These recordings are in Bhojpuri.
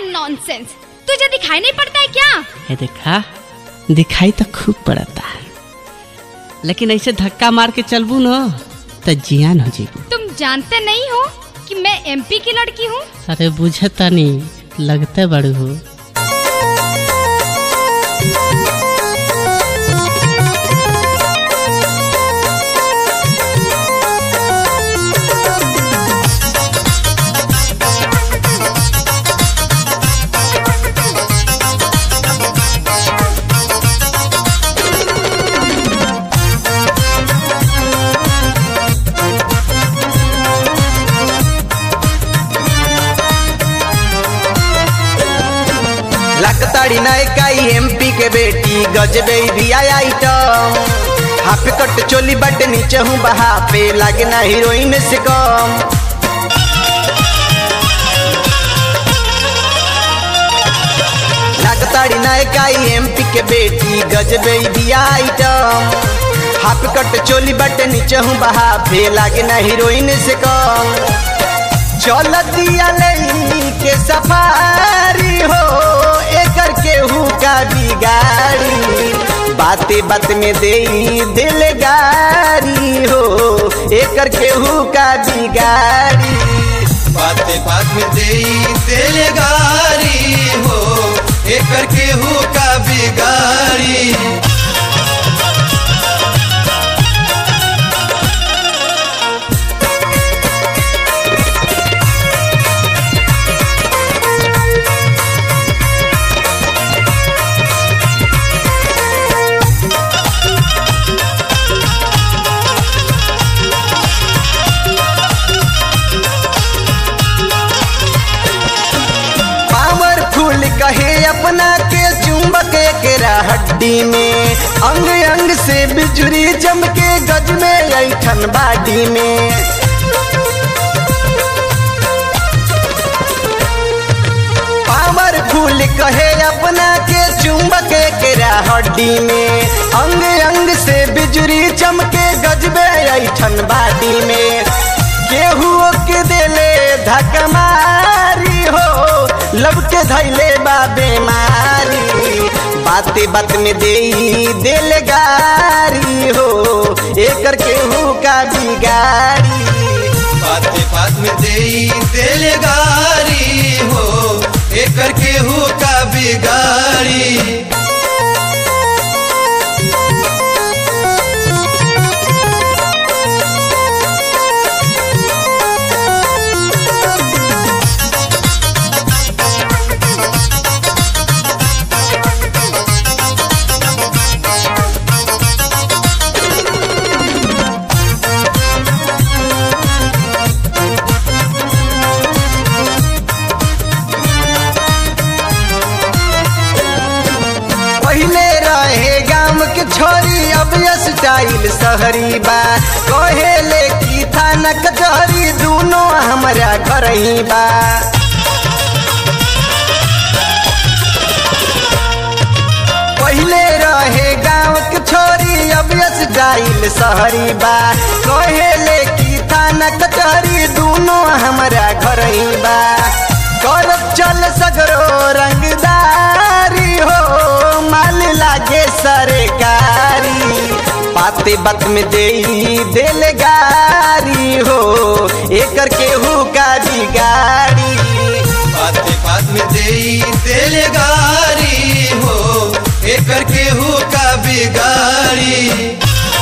नॉनसेंस, तुझे दिखाई नहीं पड़ता है क्या? है देखा, दिखाई तो खूब पड़ता है, लेकिन ऐसे धक्का मार के चलबू न तो जियान हो जेबू। तुम जानते नहीं हो कि मैं एमपी की लड़की हूँ? अरे बुझता नहीं, लगते बड़ू हो। लगताड़ी नायकाई एमपी के बेटी गजबे भी आइटम, हाफ कट चोली बट नीचे हूँ बहा पे लागे ना हीरोइन से कम। लगताड़ी नायकाई एमपी के बेटी गजबे भी आइटम, हाफ कट चोली बट नीचे हूँ बहा पे लागे ना हीरोइन से कम। चल दिया के सफारी हो एकर केहू का बिगाड़ी, बाते बात में दे दिल गारी हो एकर केहू का बिगाड़ी, बाते बात में दे दिल गारी हो एकर केहू का बिगाड़ी। कहे अपना के चुंबक एकरा हड्डी में, अंग अंग से बिजुरी जम के गज में ऐठन बाडी में। पावरफुल कहे अपना के चुंबक एकरा हड्डी में, अंग अंग से बिजुरी चम के गज में ऐठन बाडी में। केहू के देले धक्का मारी हो लब के धैले बा बेमारी, बाते बात में दे दिल गारी हो एकर केहू का बिगाड़ी, बाते बात में दे दिल गारी हो एकर केहू का बिगाड़ी। पहले रहे गांव के छोरी अब स्टाइल शहरी बा, कहेले की थाना कचहरी दोनों हमारा घर ही बा। पहले रहे गांव के छोरी अब स्टाइल शहरी बा, कहेले की थाना कचहरी दोनों हमारा घर ही बा। करब चल सगरो रंगदारी हो माल लागे सरकारी, बाते बात में दे दिल गारी हो एकर केहू का बिगाड़ी, बाते बात में दे दिल गारी हो एकर केहू का बिगाड़ी।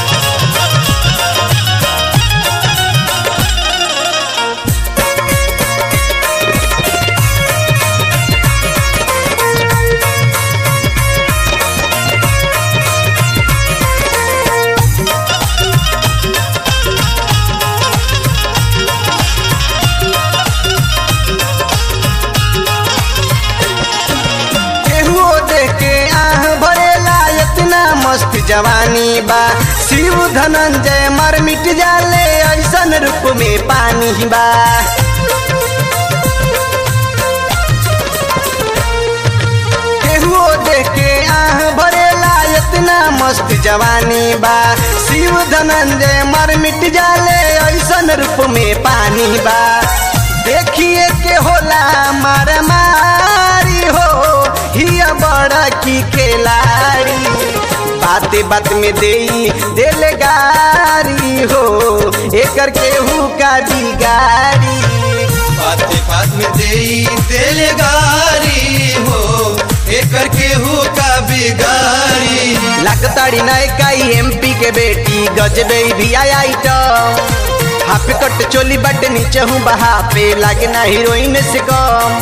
मस्त जवानी बा, शिव धनंजय मर मिट जाले ऐसन रूप में पानी बा। केहू देख के आह भरेला इतना मस्त जवानी बा, शिव धनंजय मर मिट जाले ऐसन रूप में पानी बा। देखिए के होला मार मार बाते बात में देई दिल गारी हो एकर केहू का बिगाड़ी बाते बात में देई दिल गारी हो एकर केहू का बिगाड़ी लगताड़ी नयकाई एमपी के बेटी गजबे भी आइटम हाफ कट चोली बट नीचे हूँ बहा पे लगना हीरोइन से कम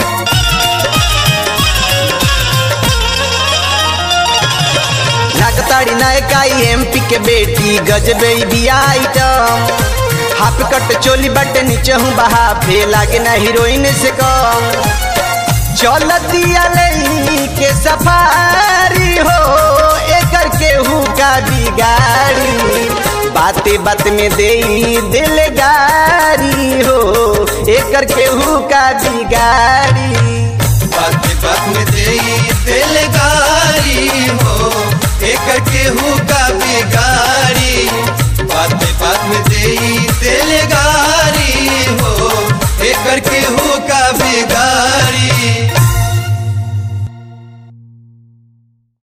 लगताड़ी नयकाई एमपी के बेटी गजबे भी आइटम हाफ कट चोली बट नीचे हूँ बहा पे लगना हीरोइन से कम चल दिया के सफारी हो एकर केहू का बिगाड़ी बाते बात में देई दिल गारी हो एकर केहू का बिगाड़ी बाते बात में देई दिल गारी हो एकर केहू का बिगाड़ी बाते बात में देई दिल गारी हो एकर केहू का